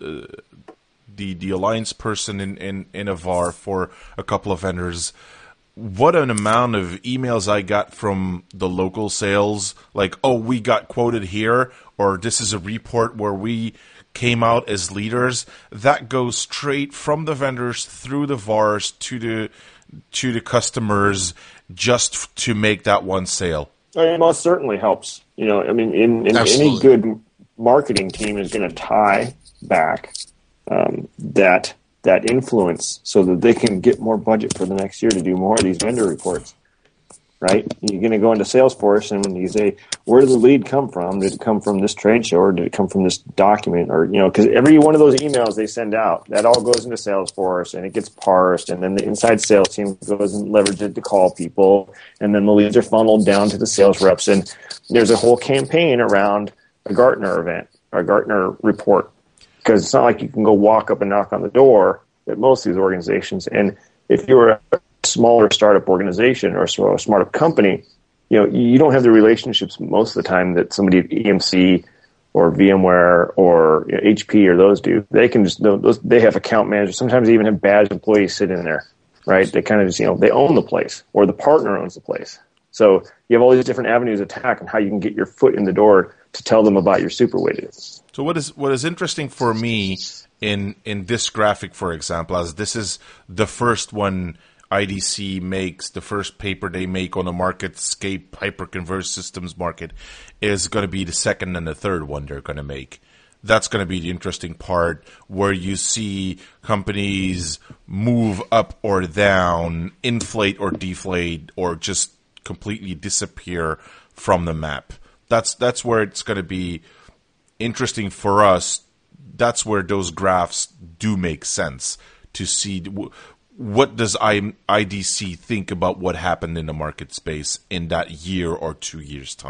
the the alliance person in, in, in a V A R for a couple of vendors. What an amount of emails I got from the local sales, like, oh, we got quoted here, or this is a report where we came out as leaders. That goes straight from the vendors through the V A Rs to the to the customers, just to make that one sale. It most certainly helps. You know, I mean, in, in any good marketing team is going to tie back um, that that influence so that they can get more budget for the next year to do more of these vendor reports. Right? You're going to go into Salesforce, and when you say, where did the lead come from? Did it come from this trade show, or did it come from this document? Or, you know, because every one of those emails they send out, that all goes into Salesforce, and it gets parsed, and then the inside sales team goes and leverages it to call people, and then the leads are funneled down to the sales reps, and there's a whole campaign around a Gartner event, or a Gartner report, because it's not like you can go walk up and knock on the door at most of these organizations, and if you're a smaller startup organization or a startup company, you know, you don't have the relationships most of the time that somebody at E M C or VMware or you know, H P or those do. They can just, those, they have account managers. Sometimes they even have badge employees sitting in there, right? They kind of just, you know, they own the place, or the partner owns the place. So you have all these different avenues of attack and how you can get your foot in the door to tell them about your super widgets. So what is what is interesting for me in in this graphic, for example, as this is the first one I D C makes, the first paper they make on the MarketScape hyperconverged systems market, is going to be the second and the third one they're going to make. That's going to be the interesting part, where you see companies move up or down, inflate or deflate, or just completely disappear from the map. That's that's where it's going to be interesting for us. That's where those graphs do make sense to see. What does I D C think about what happened in the market space in that year or two years' time?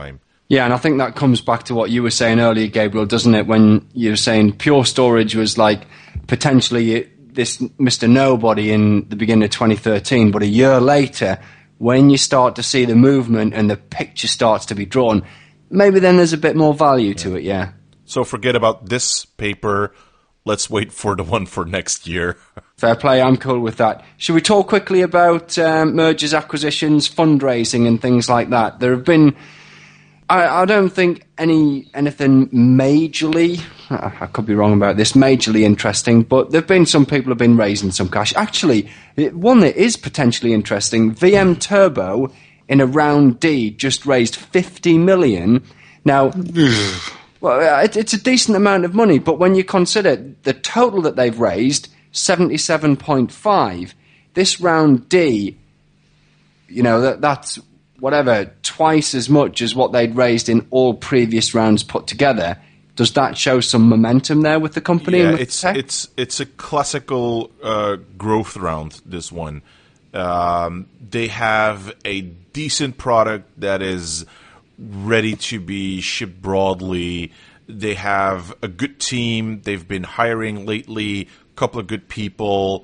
Yeah, and I think that comes back to what you were saying earlier, Gabriel, doesn't it? When you were saying Pure Storage was like potentially this Mister Nobody in the beginning of twenty thirteen, but a year later, when you start to see the movement and the picture starts to be drawn, maybe then there's a bit more value to it, yeah. So forget about this paper. Let's wait for the one for next year. Fair play, I'm cool with that. Should we talk quickly about um, mergers, acquisitions, fundraising and things like that? There have been... I, I don't think any anything majorly, I could be wrong about this, majorly interesting, but there have been some people who have been raising some cash. Actually, one that is potentially interesting, V M Turbo in a round D just raised fifty million. Now, well, it, it's a decent amount of money, but when you consider the total that they've raised, seventy-seven point five, this round D, you know, that that's... whatever, twice as much as what they'd raised in all previous rounds put together. Does that show some momentum there with the company? Yeah, with it's tech? it's it's a classical uh, growth round. This one, um, they have a decent product that is ready to be shipped broadly. They have a good team. They've been hiring lately. A couple of good people.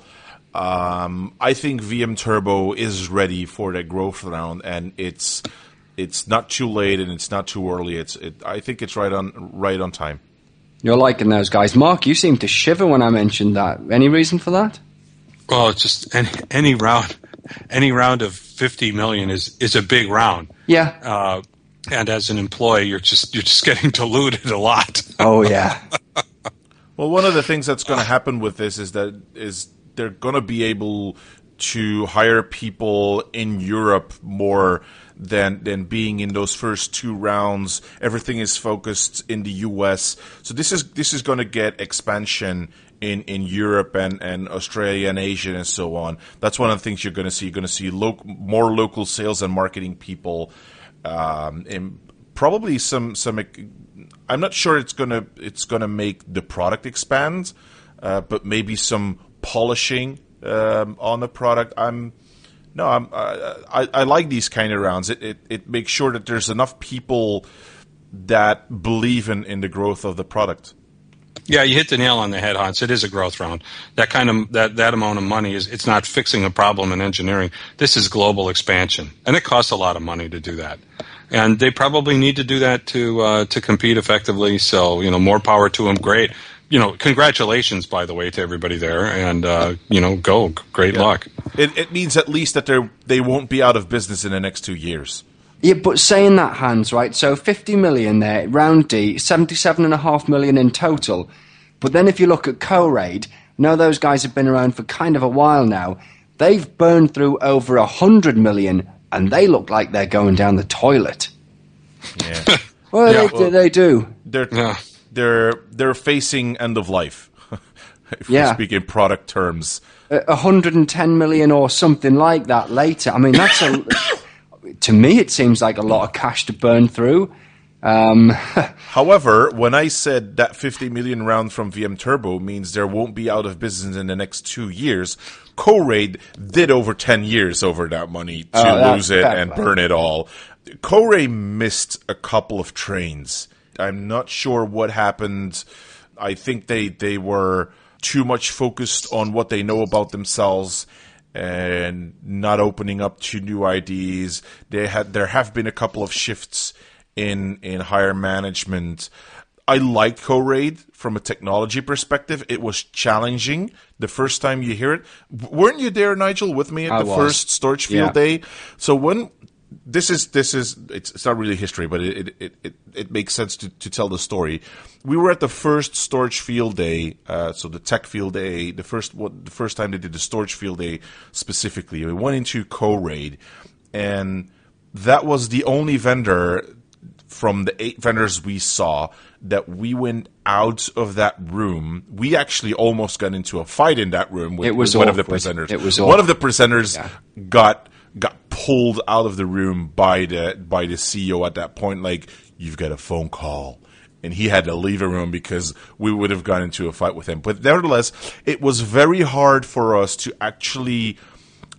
Um, I think V M Turbo is ready for that growth round, and it's it's not too late and it's not too early. It's it, I think it's right on right on time. You're liking those guys, Mark. You seem to shiver when I mentioned that. Any reason for that? Well, it's just any, any round, any round of fifty million is is a big round. Yeah. Uh, and as an employee, you're just you're just getting diluted a lot. Oh yeah. Well, one of the things that's going to happen with this is that is they're going to be able to hire people in Europe more than than being in those first two rounds. Everything is focused in the U S, so this is this is going to get expansion in, in Europe and, and Australia and Asia and so on. That's one of the things you're going to see. You're going to see lo- more local sales and marketing people, um, and probably some some. I'm not sure it's gonna it's gonna make the product expand, uh, but maybe some polishing um, on the product. I'm no, I'm I, I like these kind of rounds. It, it it makes sure that there's enough people that believe in, in the growth of the product. Yeah, you hit the nail on the head, Hans. It is a growth round. That kind of that, that amount of money is it's not fixing a problem in engineering. This is global expansion, and it costs a lot of money to do that. And they probably need to do that to uh, to compete effectively. So you know, more power to them. Great. You know, congratulations, by the way, to everybody there, and uh, you know, go, great Yeah. luck. It it means at least that they they won't be out of business in the next two years. Yeah, but saying that, Hans, right? So fifty million there, round D, seventy-seven and a half million in total. But then if you look at Co-Raid, I know those guys have been around for kind of a while now. They've burned through over a hundred million, and they look like they're going down the toilet. Yeah, Well, Yeah, they, well- they do. they're Yeah. they're they're facing end of life. If Yeah. we speak in product terms. A one hundred ten million or something like that later. I mean, that's a. To me, it seems like a lot of cash to burn through. Um, However, when I said that fifty million round from V M Turbo means there won't be out of business in the next two years, Co-Raid did over ten years over that money to Oh, that's lose it fair and play. burn it all. Co-Raid missed a couple of trains. I'm not sure what happened. I think they, they were too much focused on what they know about themselves and not opening up to new ideas. They had there have been a couple of shifts in in higher management. I liked Co-Raid from a technology perspective. It was challenging the first time you hear it. W- Weren't you there, Nigel, with me at I the was. first storage field Yeah. day? So when this is this is it's, it's not really history, but it it, it, it makes sense to, to tell the story. We were at the first storage field day, uh, so the tech field day, the first what, the first time they did the storage field day specifically. We went into Co-Raid, and that was the only vendor from the eight vendors we saw that we went out of that room. We actually almost got into a fight in that room with, It was with one of the awkward. presenters. It was one awkward. of the presenters Yeah. got got pulled out of the room by the by the C E O at that point. Like, you've got a phone call. And he had to leave the room because we would have gone into a fight with him. But nevertheless, it was very hard for us to actually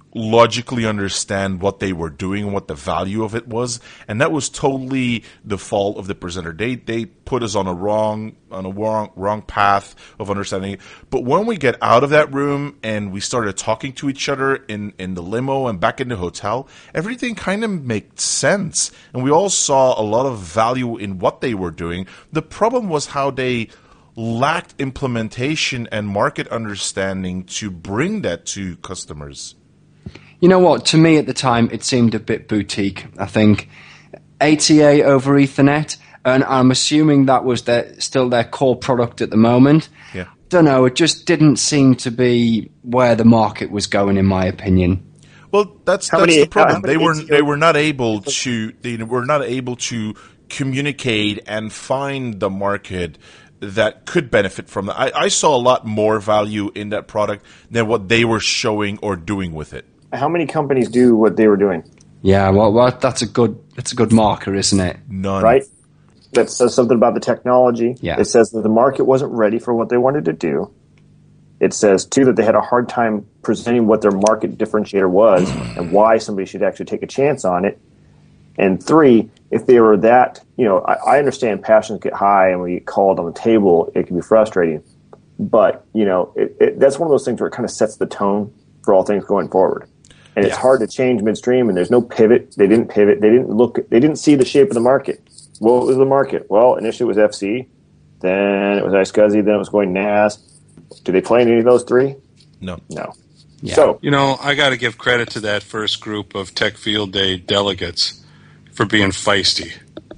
logically understand what they were doing and what the value of it was, and that was totally the fault of the presenter. They they put us on a wrong on a wrong wrong path of understanding it. But when we get out of that room and we started talking to each other in in the limo and back in the hotel, everything kind of made sense, and we all saw a lot of value in what they were doing. The problem was how they lacked implementation and market understanding to bring that to customers. You know what? To me at the time, it seemed a bit boutique. I think A T A over Ethernet, and I'm assuming that was their, still their core product at the moment. Yeah. Don't know. It just didn't seem to be where the market was going, in my opinion. Well, that's How that's many- the problem. how They many were A T O they were not able to they were not able to communicate and find the market that could benefit from that. I, I saw a lot more value in that product than what they were showing or doing with it. How many companies do what they were doing? Yeah, well, well that's a good that's a good marker, isn't it? None. Right? That says something about the technology. Yeah. It says that the market wasn't ready for what they wanted to do. It says, too, that they had a hard time presenting what their market differentiator was and why somebody should actually take a chance on it. And three, if they were that, you know, I, I understand passions get high and we get called on the table, it can be frustrating. But, you know, it, it, that's one of those things where it kind of sets the tone for all things going forward. And it's Yeah. hard to change midstream, and there's no pivot. They didn't pivot. They didn't look. They didn't see the shape of the market. What was the market? Well, initially it was F C, then it was iSCSI, then it was going N A S. Do they play in any of those three? No. No. Yeah. So, You know, I got to give credit to that first group of Tech Field Day delegates for being feisty.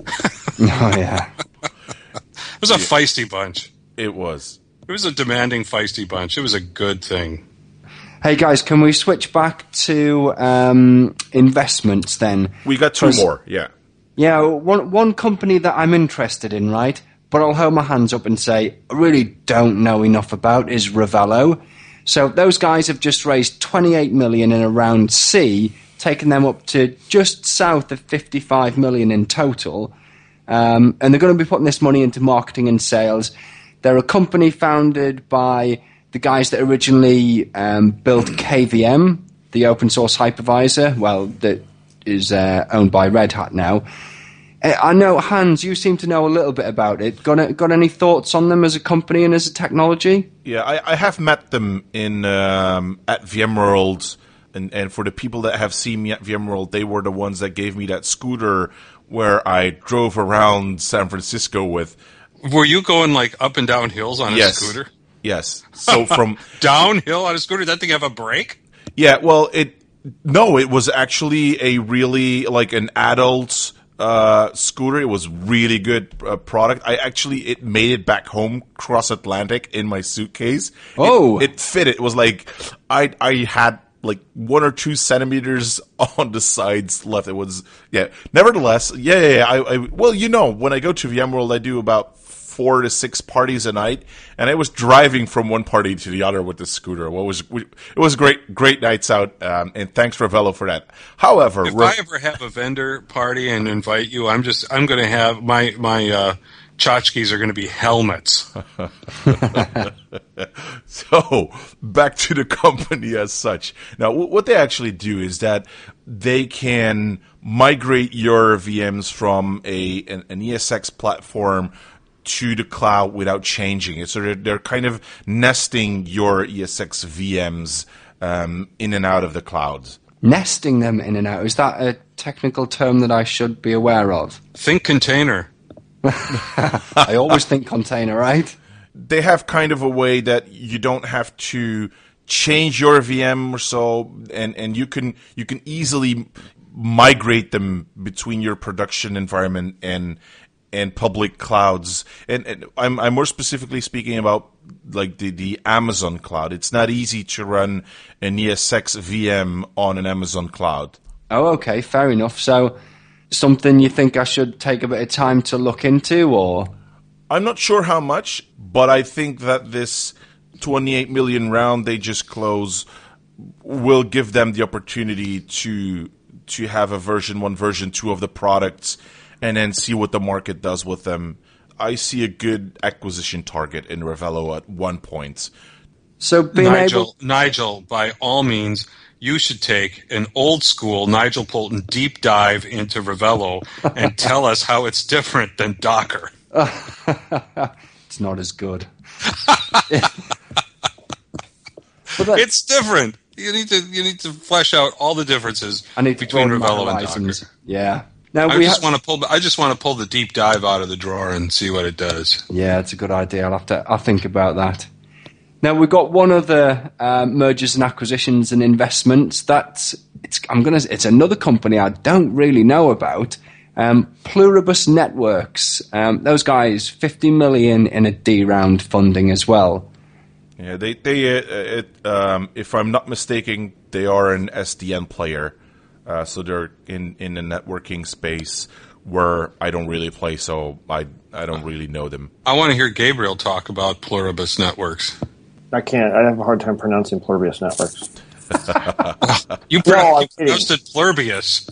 Oh, yeah. It was a feisty bunch. It was. It was a demanding, feisty bunch. It was a good thing. Hey, guys, can we switch back to um, investments then? We got two 'Cause- more, yeah. Yeah, one one company that I'm interested in, right? But I'll hold my hands up and say I really don't know enough about is Ravello. So those guys have just raised twenty-eight million in a round C, taking them up to just south of fifty-five million in total. Um, and they're going to be putting this money into marketing and sales. They're a company founded by the guys that originally um, built K V M, the open source hypervisor. Well, that is uh, owned by Red Hat now. Uh, I know, Hans, you seem to know a little bit about it. Got, got any thoughts on them as a company and as a technology? Yeah, I, I have met them in um, at VMworld, and, and for the people that have seen me at VMworld, they were the ones that gave me that scooter where I drove around San Francisco with. Were you going like up and down hills on a Yes. scooter? Yes. So from Downhill on a scooter? That thing have a brake? yeah, well, it no, it was actually a really like an adult uh, scooter. It was really good uh, product. I actually it made it back home cross Atlantic in my suitcase. Oh. it, it fit. It was like I I had like one or two centimeters on the sides left. It was yeah. Nevertheless, yeah, yeah. yeah I, I well, you know, when I go to VMworld, I do about four to six parties a night, and I was driving from one party to the other with the scooter. What was it was great, great nights out, um, and thanks Ravello for that. However, If Ra- I ever have a vendor party and invite you, I'm just I'm going to have my my uh, tchotchkes are going to be helmets. So back to the company as such. Now, w- what they actually do is that they can migrate your V Ms from a an, an E S X platform to the cloud without changing it. So they're, they're kind of nesting your E S X V Ms um, in and out of the cloud. Nesting them in and out. Is that a technical term that I should be aware of? Think container. I always think container, right? They have kind of a way that you don't have to change your V M or so, and, and you can you can easily migrate them between your production environment and and public clouds. And, and I'm I'm more specifically speaking about like the, the Amazon cloud. It's not easy to run an E S X V M on an Amazon cloud. Oh, okay, fair enough. So something you think I should take a bit of time to look into, or? I'm not sure how much, but I think that this twenty-eight million round they just closed will give them the opportunity to to have a version one, version two of the products, and then see what the market does with them. I see a good acquisition target in Ravello at one point. So being Nigel, able... Nigel, by all means, you should take an old school Nigel Poulton deep dive into Ravello and tell us how it's different than Docker. It's not as good. It's different. You need to you need to flesh out all the differences I need to between broaden my Ravello and Docker. horizons. Yeah. Now I we just ha- want to pull. I just want to pull the deep dive out of the drawer and see what it does. Yeah, it's a good idea. I'll have to. I'll think about that. Now we've got one other uh, mergers and acquisitions and investments. That's it's. I'm gonna. It's another company I don't really know about. Um, Pluribus Networks. Um, those guys, fifty million in a D round funding as well. Yeah, they they uh, it, um, if I'm not mistaken, they are an S D N player. Uh, so they're in, in the networking space where I don't really play, so I I don't really know them. I want to hear Gabriel talk about Pluribus Networks. I can't. I have a hard time pronouncing Pluribus Networks. You No, I'm pronounced it Plurbius.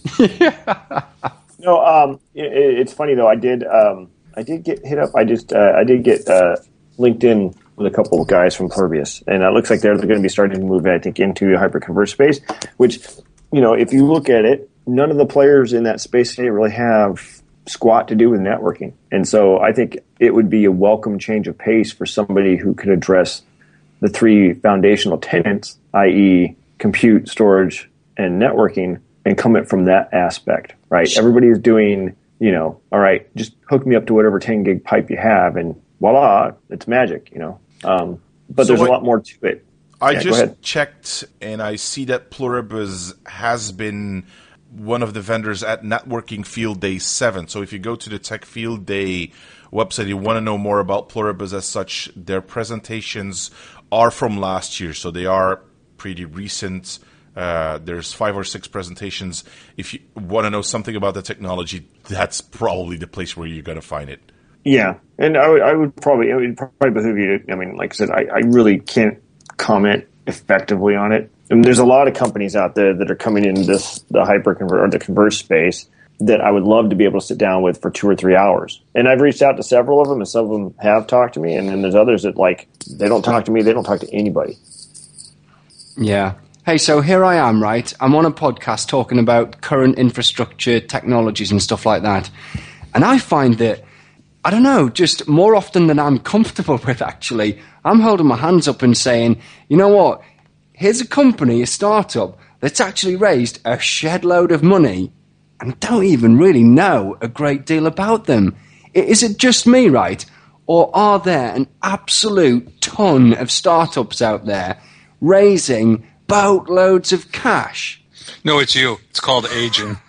No, um, it, it's funny though. I did um, I did get hit up. I just uh, I did get uh, LinkedIn with a couple of guys from Plurbius, and it looks like they're going to be starting to move, I think, into hyperconverged space, which, you know, if you look at it, none of the players in that space today really have squat to do with networking. And so I think it would be a welcome change of pace for somebody who could address the three foundational tenets, that is compute, storage, and networking, and come it from that aspect, right? Everybody is doing, you know, all right, just hook me up to whatever ten gig pipe you have, and voila, it's magic, you know. Um, but So there's what- a lot more to it. I Yeah, go just ahead. checked, and I see that Pluribus has been one of the vendors at Networking Field Day seven. So if you go to the Tech Field Day website, you want to know more about Pluribus as such, their presentations are from last year, so they are pretty recent. Uh, there's five or six presentations. If you want to know something about the technology, that's probably the place where you're going to find it. Yeah, and I would, I would probably, it would probably behoove you to, I mean, like I said, I, I really can't comment effectively on it. And there's a lot of companies out there that are coming into this, the hyperconvert or the converge space that I would love to be able to sit down with for two or three hours. And I've reached out to several of them, and some of them have talked to me, and then there's others that, like, they don't talk to me, they don't talk to anybody. Yeah. Hey, so here I am, right? I'm on a podcast talking about current infrastructure, technologies, and stuff like that. And I find that, I don't know, just more often than I'm comfortable with, actually, I'm holding my hands up and saying, you know what? Here's a company, a startup, that's actually raised a shed load of money and don't even really know a great deal about them. I- Is it just me, right? Or are there an absolute ton of startups out there raising boatloads of cash? No, it's you. It's called aging.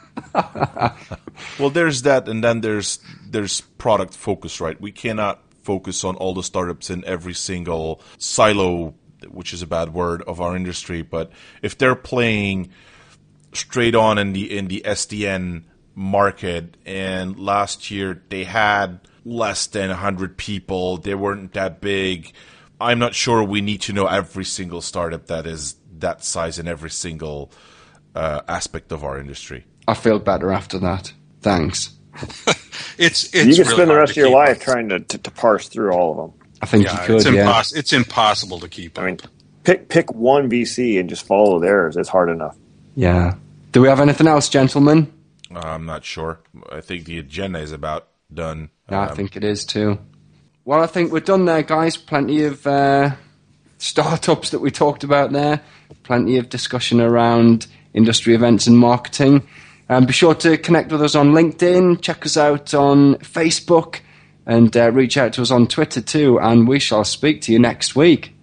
Well, there's that, and then there's there's product focus, right? We cannot focus on all the startups in every single silo, which is a bad word, of our industry. But if they're playing straight on in the in the S D N market, and last year they had less than one hundred people, they weren't that big, I'm not sure we need to know every single startup that is that size in every single uh, aspect of our industry. I feel better after that. Thanks. It's it's you could really spend the hard rest of to your keep life up. trying to, to, to parse through all of them. I think Yeah, you could, it's, yeah. impos- it's impossible to keep up. I mean, pick pick one V C and just follow theirs. It's hard enough. Yeah. Do we have anything else, gentlemen? Uh, I'm not sure. I think the agenda is about done. Yeah, I Um, think it is too. Well, I think we're done there, guys. Plenty of uh, startups that we talked about there. Plenty of discussion around industry events and marketing. Um, be sure to connect with us on LinkedIn. Check us out on Facebook. And uh, reach out to us on Twitter too. And we shall speak to you next week.